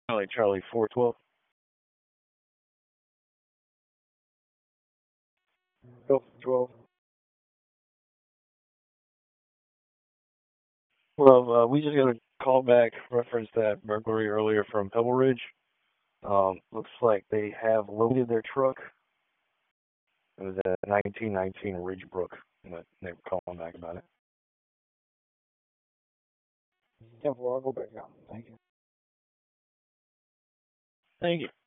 Charlie 412. Delta 12. Well, we just got a call back reference that burglary earlier from Pebble Ridge. Looks like they have loaded their truck. It was at 1919 Ridgebrook, but they were calling back about it. 10-4, I'll go back out. Thank you. Thank you.